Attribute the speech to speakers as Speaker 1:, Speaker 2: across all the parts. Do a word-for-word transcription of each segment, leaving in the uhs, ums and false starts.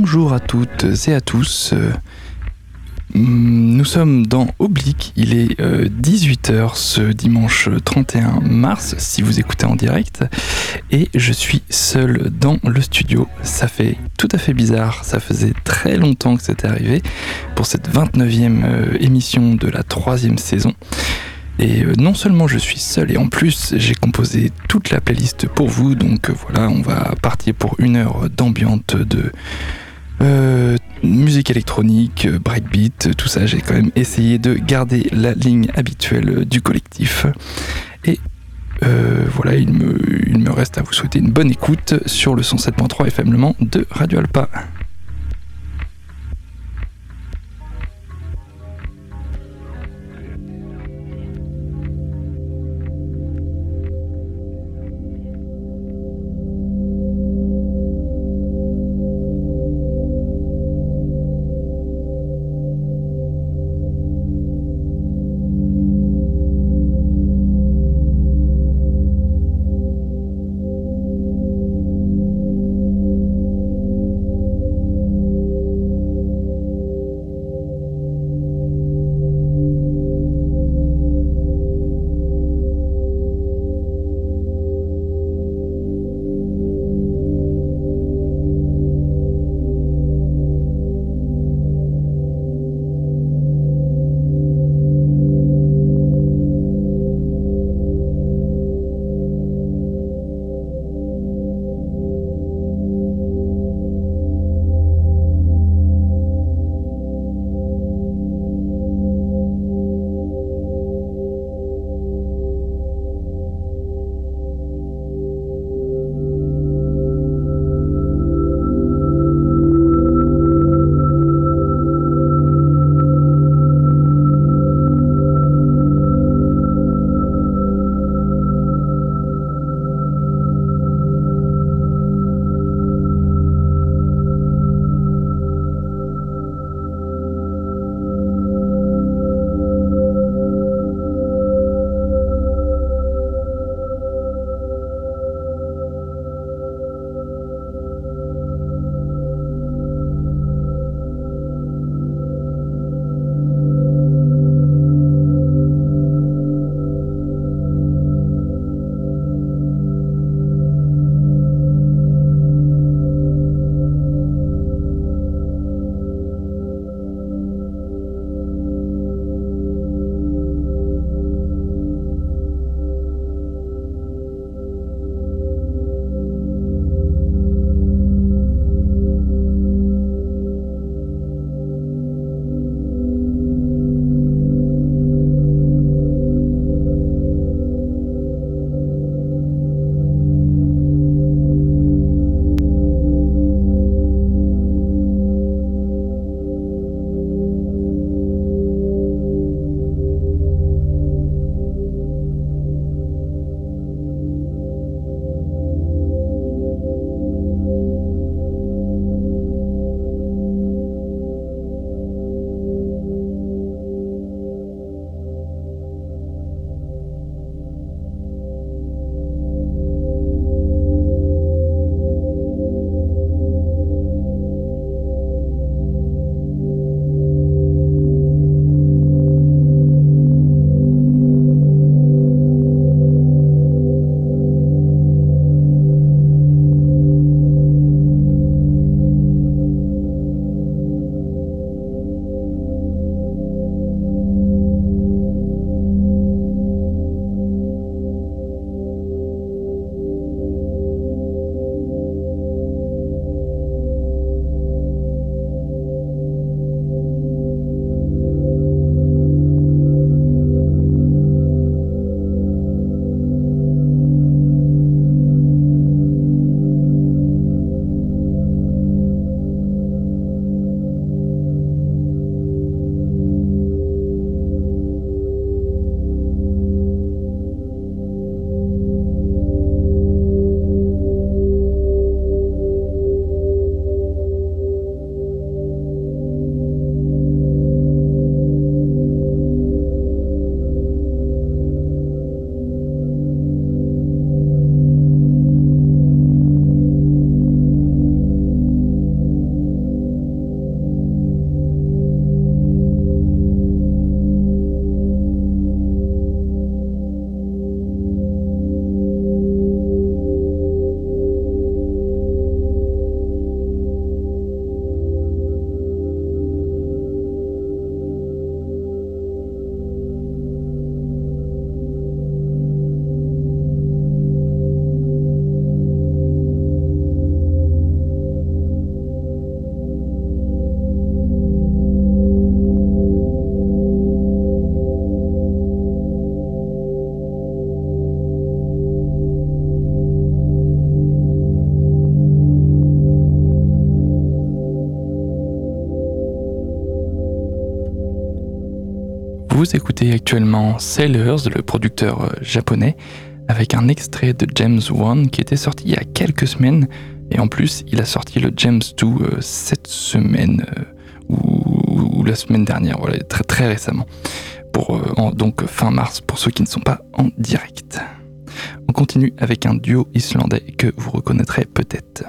Speaker 1: bonjour à toutes et à tous. Euh, Nous sommes dans Oblique, il est euh, dix-huit heures ce dimanche trente et un mars, si vous écoutez en direct, et je suis seul dans le studio. Ça fait tout à fait bizarre, ça faisait très longtemps que c'était arrivé pour cette vingt-neuvième euh, émission de la troisième saison. Et euh, non seulement je suis seul, et en plus j'ai composé toute la playlist pour vous, donc euh, voilà, on va partir pour une heure d'ambiance de... Euh, musique électronique, breakbeat, tout ça. J'ai quand même essayé de garder la ligne habituelle du collectif. Et euh, voilà, il me, il me reste à vous souhaiter une bonne écoute sur le cent sept point trois F M Le Mans de Radio Alpa. Vous écoutez actuellement Sailors, le producteur euh, japonais, avec un extrait de James one qui était sorti il y a quelques semaines. Et en plus, il a sorti le James deux euh, cette semaine, euh, ou, ou la semaine dernière, voilà, très, très récemment. Pour, euh, en, donc fin mars, pour ceux qui ne sont pas en direct. On continue avec un duo islandais que vous reconnaîtrez peut-être.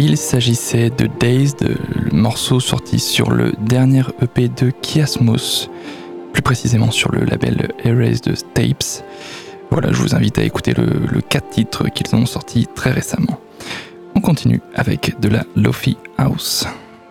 Speaker 1: Il s'agissait de Dazed, le morceau sorti sur le dernier E P de Kiasmos, plus précisément sur le label Erased Tapes. Voilà, je vous invite à écouter le, le quatre titres qu'ils ont sortis très récemment. On continue avec de la Lo-Fi House.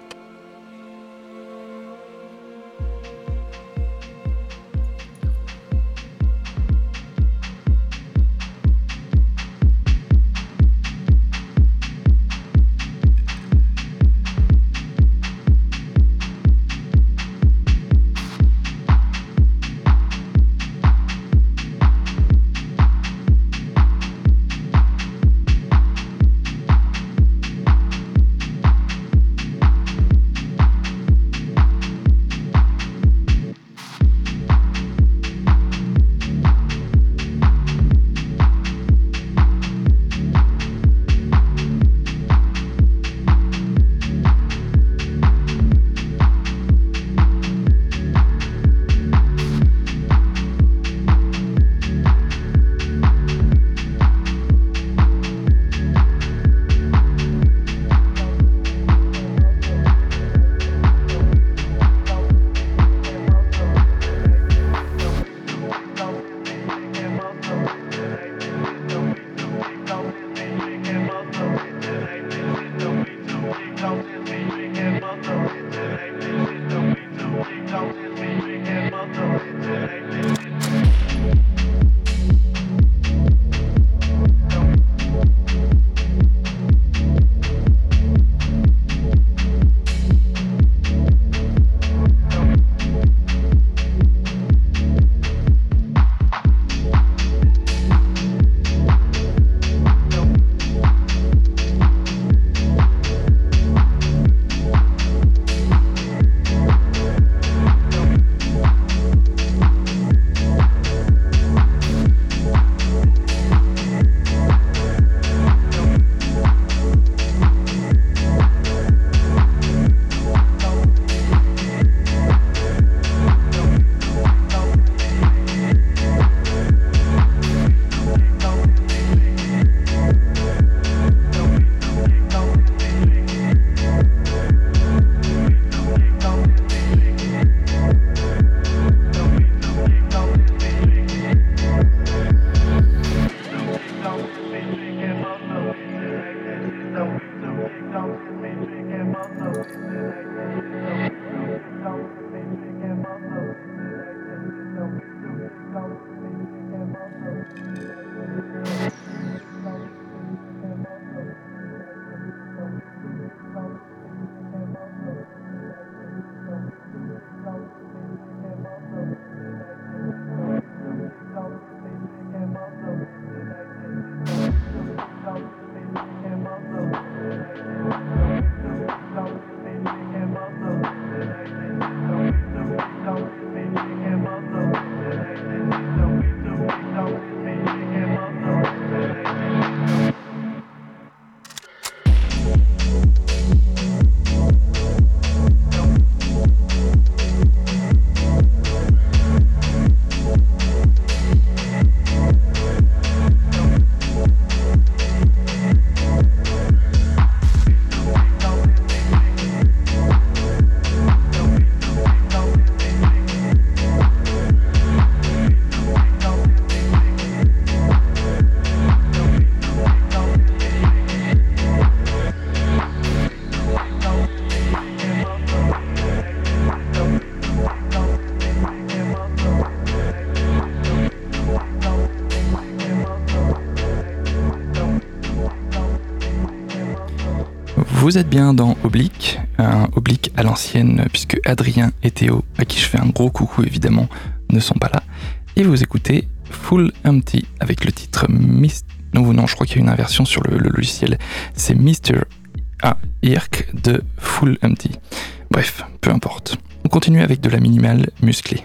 Speaker 1: Vous êtes bien dans Oblique, un Oblique à l'ancienne, puisque Adrien et Théo, à qui je fais un gros coucou évidemment, ne sont pas là. Et vous écoutez Full Empty avec le titre Mist... Non, non, je crois qu'il y a une inversion sur le, le logiciel. C'est mister A. Irk de Full Empty. Bref, peu importe. On continue avec de la minimale musclée.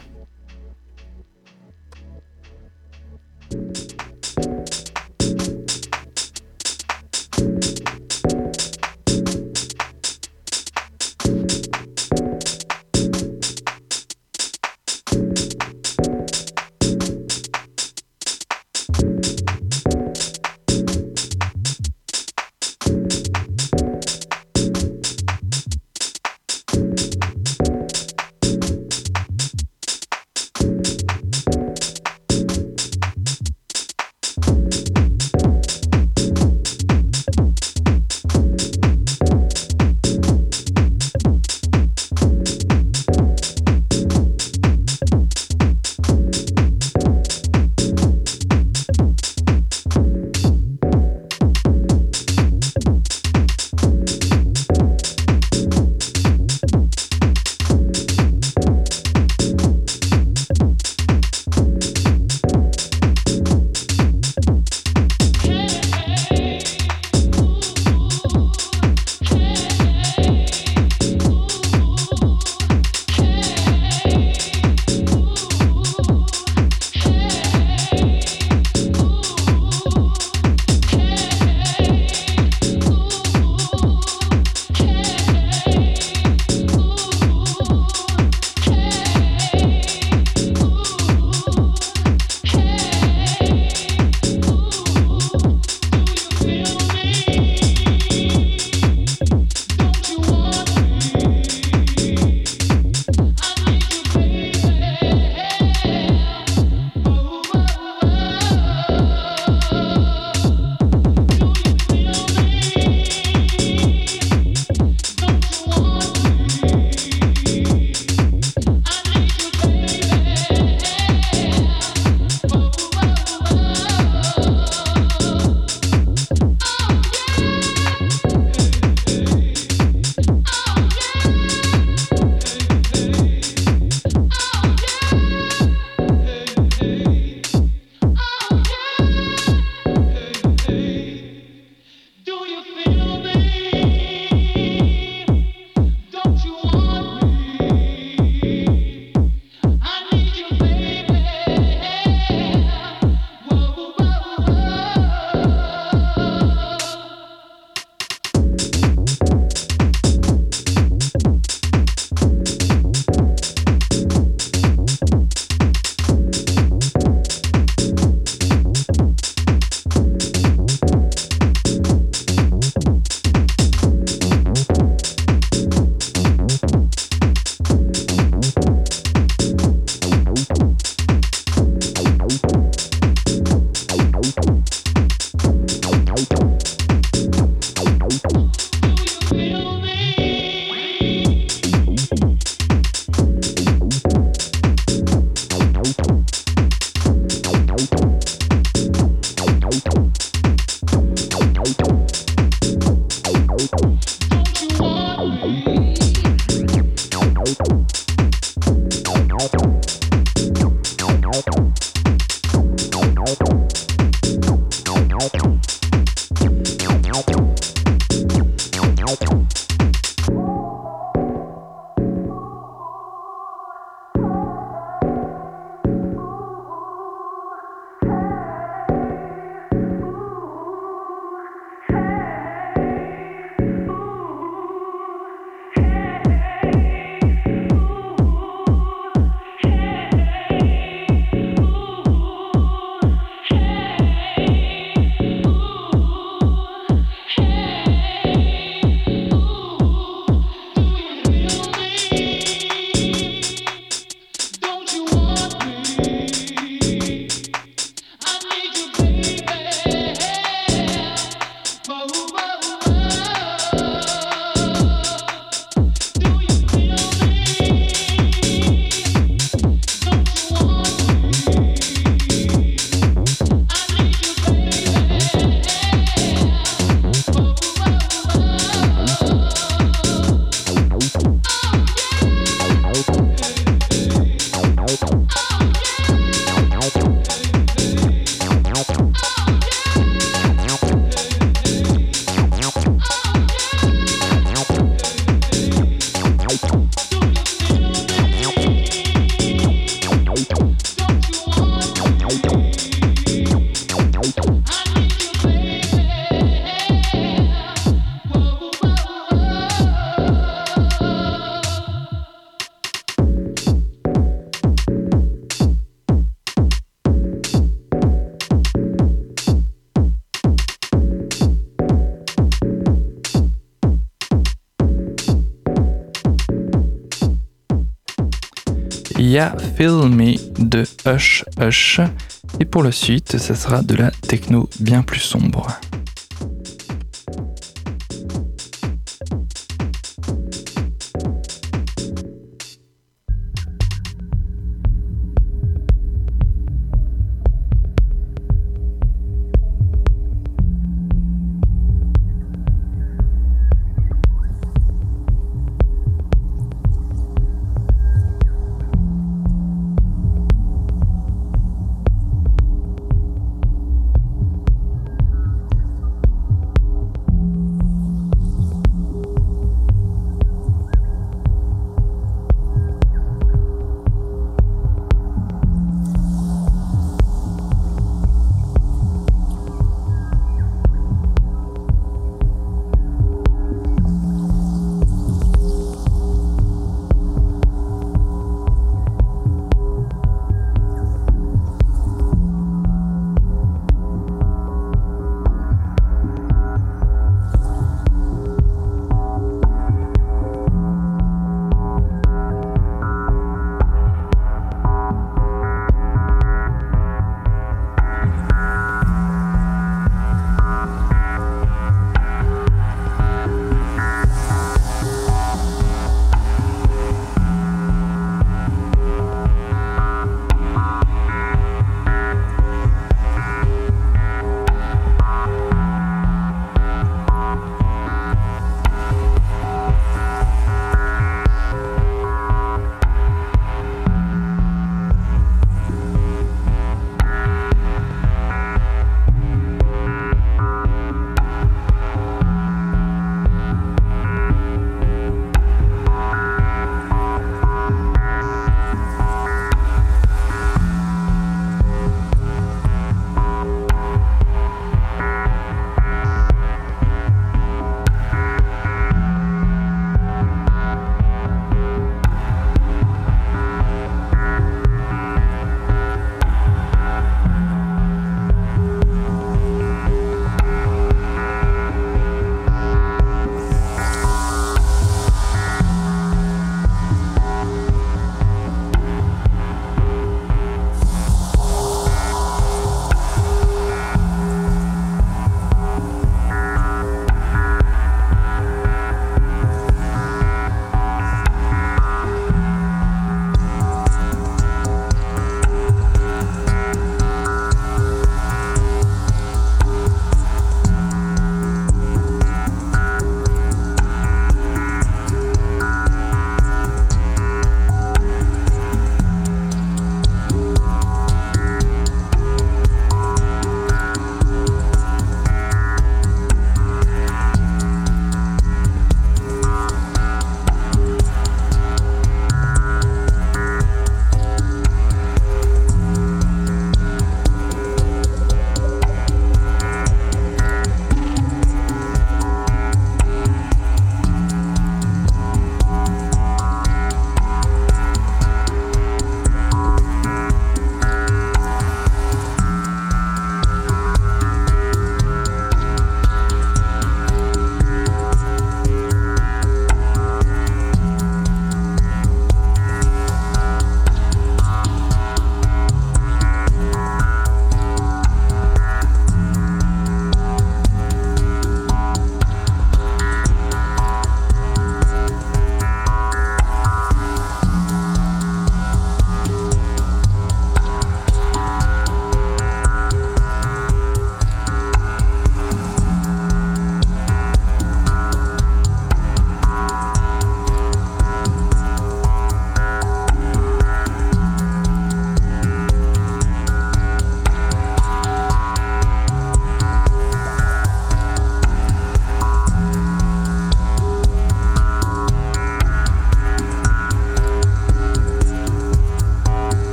Speaker 1: Ya Feel Me de Hush Hush. Et pour la suite, ça sera de la techno bien plus sombre.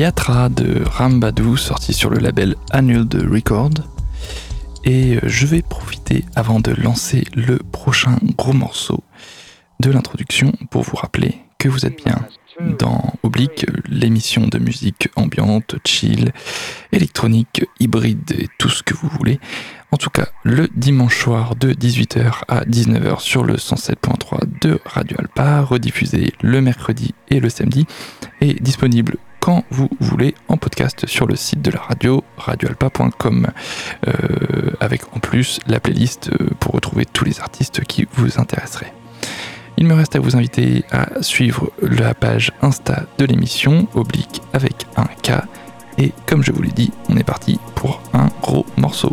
Speaker 1: Yatra de Rambadou, sorti sur le label Annulled Record. Et je vais profiter, avant de lancer le prochain gros morceau de l'introduction, pour vous rappeler que vous êtes bien dans Oblique, l'émission de musique ambiante, chill, électronique, hybride et tout ce que vous voulez. En tout cas, le dimanche soir de dix-huit heures à dix-neuf heures sur le cent sept point trois de Radio Alpa, rediffusé le mercredi et le samedi, et disponible quand vous voulez en podcast sur le site de la radio, radio alpa point com, euh, avec en plus la playlist pour retrouver tous les artistes qui vous intéresseraient. Il me reste à vous inviter à suivre la page Insta de l'émission, Oblique avec un K, et comme je vous l'ai dit, on est parti pour un gros morceau.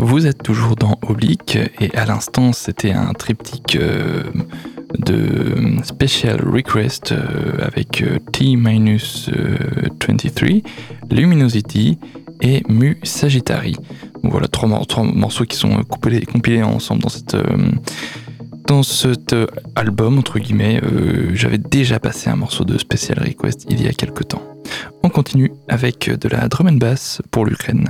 Speaker 1: Vous êtes toujours dans Oblique et à l'instant c'était un triptyque euh, de Special Request euh, avec euh, T vingt-trois, Luminosity et Mu Sagittari. Donc voilà, trois, mor- trois morceaux qui sont coupés, compilés ensemble dans cette... Euh, Dans cet album, entre guillemets, euh, j'avais déjà passé un morceau de Special Request il y a quelques temps. On continue avec de la drum and bass pour l'Ukraine.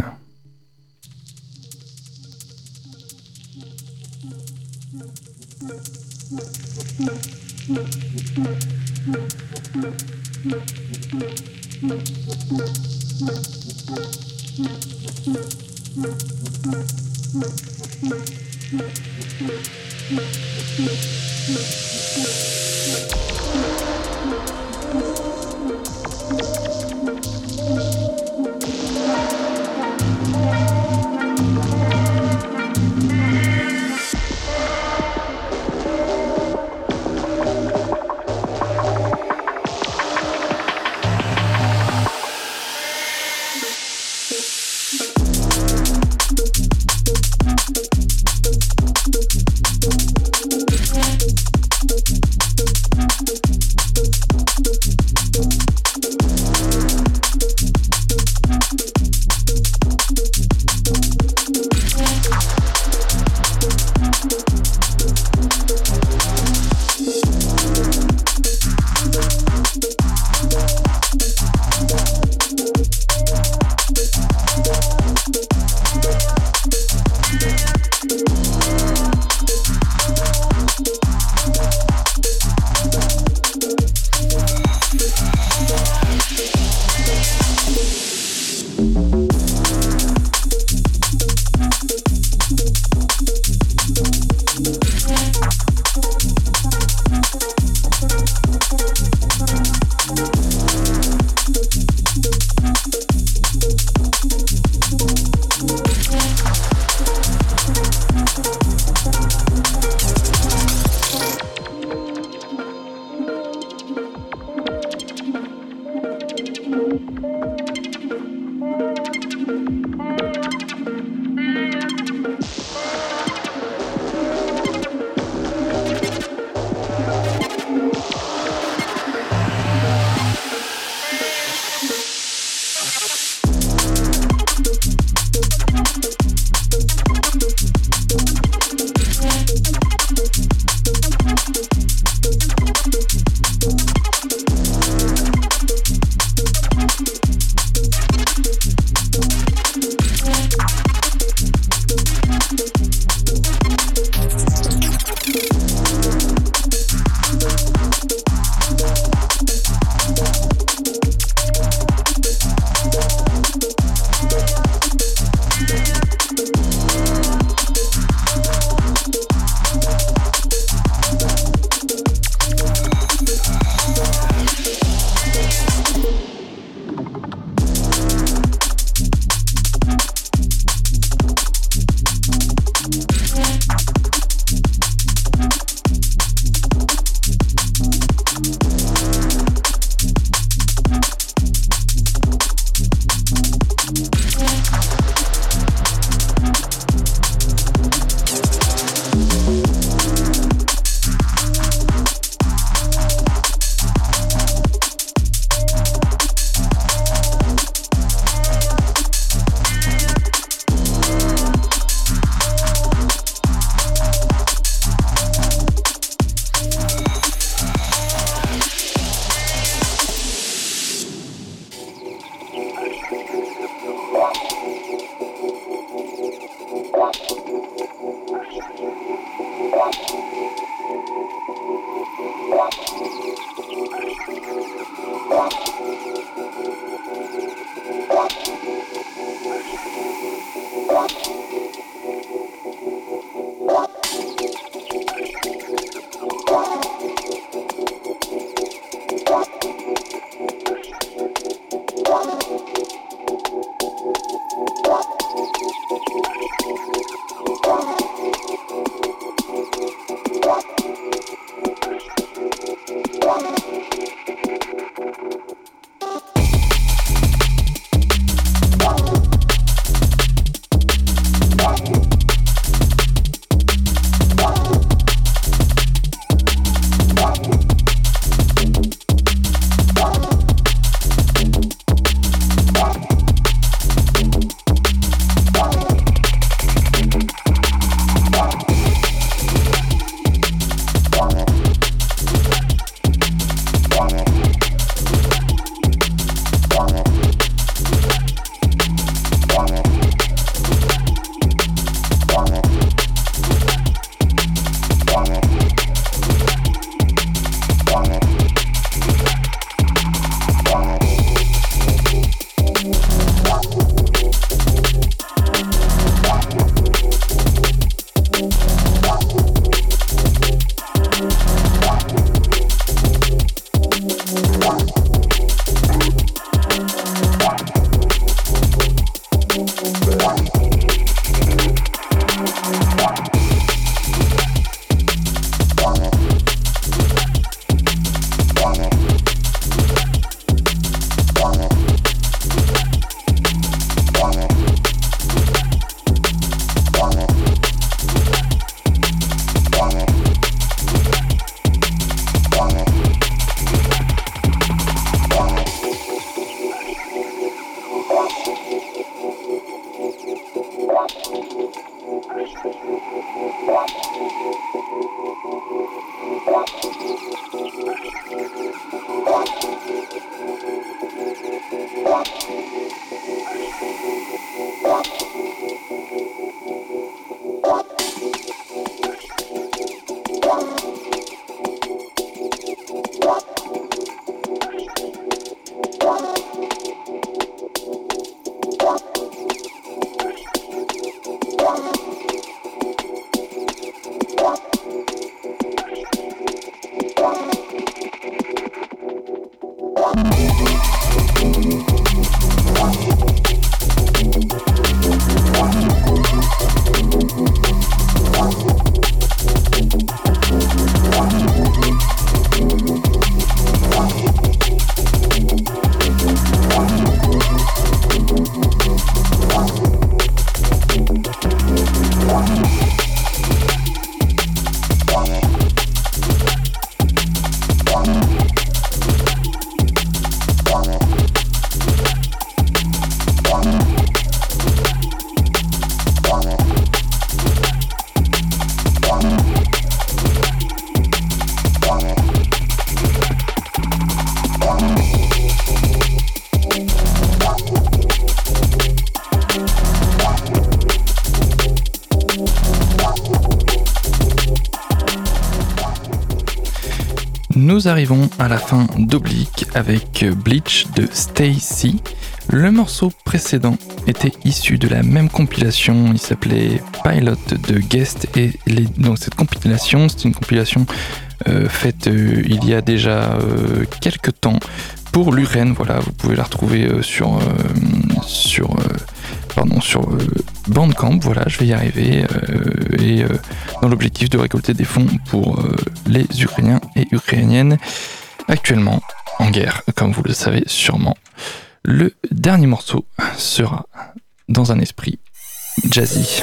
Speaker 1: Nous arrivons à la fin d'Oblique avec Bleach de Stacy. Le morceau précédent était issu de la même compilation, il s'appelait Pilot de Guest et les... donc cette compilation, c'est une compilation euh, faite euh, il y a déjà euh, quelques temps pour l'U R E N. Voilà, vous pouvez la retrouver euh, sur euh, sur euh, pardon sur euh, Bandcamp. Voilà, je vais y arriver euh, et euh, dans l'objectif de récolter des fonds pour euh, les Ukrainiens et Ukrainiennes actuellement en guerre, comme vous le savez sûrement. Le dernier morceau sera dans un esprit jazzy.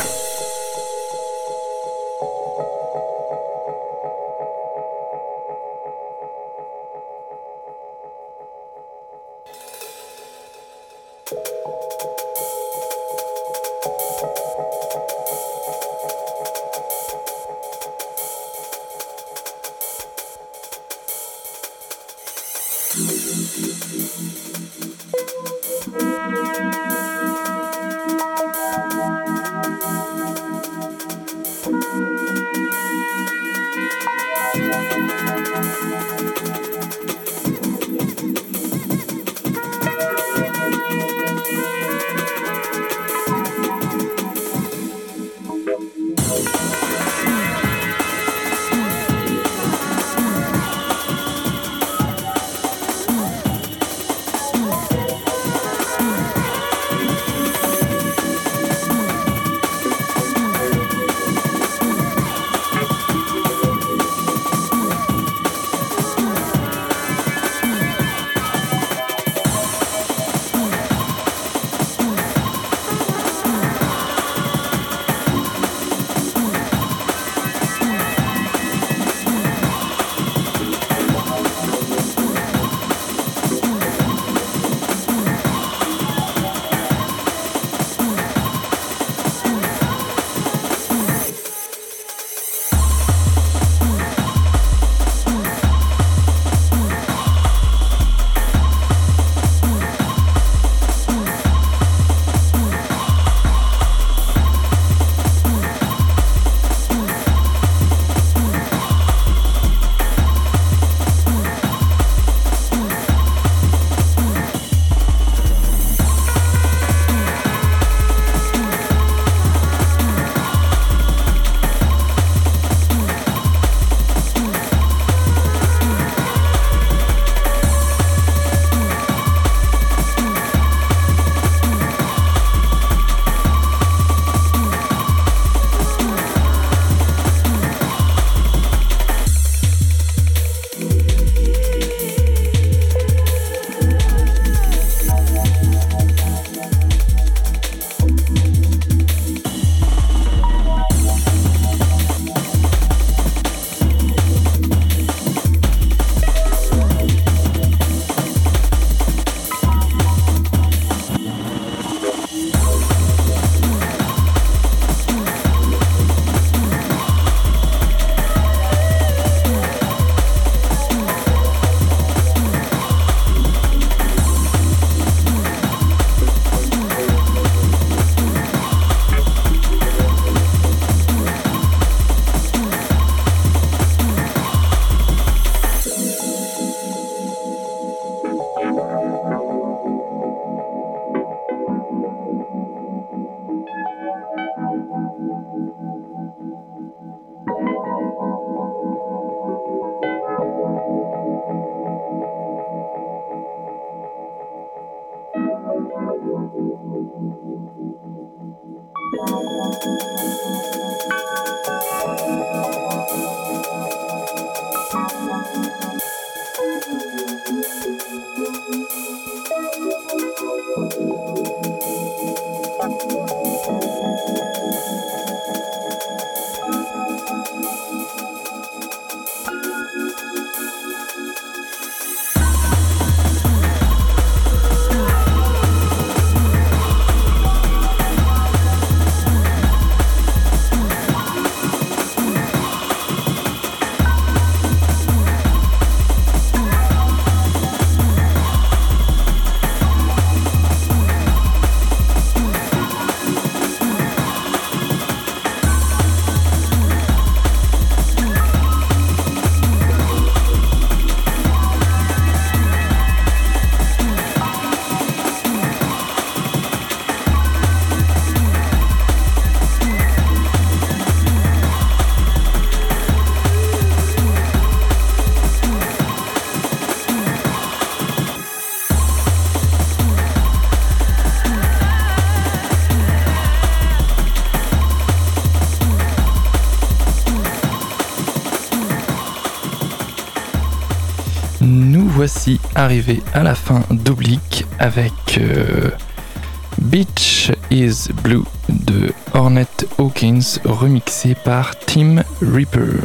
Speaker 1: Nous voici arrivés à la fin d'Oblique avec euh, Beach is Blue de Ornette Hawkins remixé par Tim Reaper.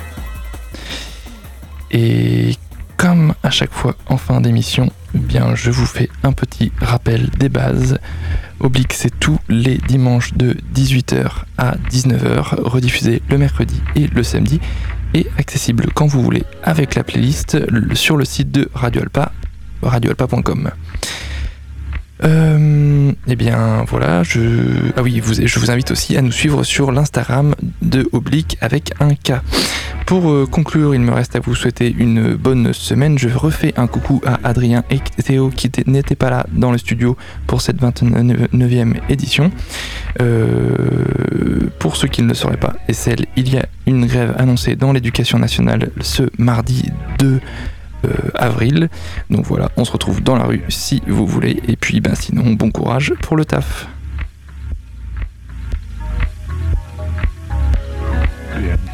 Speaker 1: Et comme à chaque fois en fin d'émission, eh bien je vous fais un petit rappel des bases. Oblique, c'est tous les dimanches de dix-huit heures à dix-neuf heures, rediffusé le mercredi et le samedi, et accessible quand vous voulez avec la playlist sur le site de Radio Alpa, radio alpa point com. Euh, eh bien voilà, je... Ah oui, vous, je vous invite aussi à nous suivre sur l'Instagram de Oblique avec un K. Pour euh, conclure, il me reste à vous souhaiter une bonne semaine. Je refais un coucou à Adrien et Théo qui n'étaient pas là dans le studio pour cette vingt-neuvième édition. Euh, pour ceux qui ne le sauraient pas, et celle, il y a une grève annoncée dans l'éducation nationale ce mardi deux Euh, avril, donc voilà, on se retrouve dans la rue si vous voulez, et puis ben sinon bon courage pour le taf.
Speaker 2: Yeah.